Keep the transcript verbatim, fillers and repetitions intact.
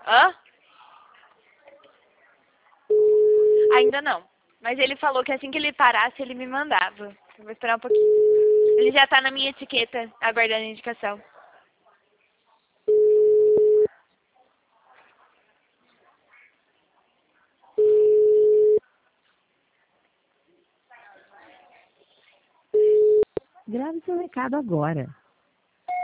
Hã? Ainda não. Mas ele falou que assim que ele parasse, ele me mandava. Eu vou esperar um pouquinho. Ele já tá na minha etiqueta, aguardando a indicação. Grave seu recado agora.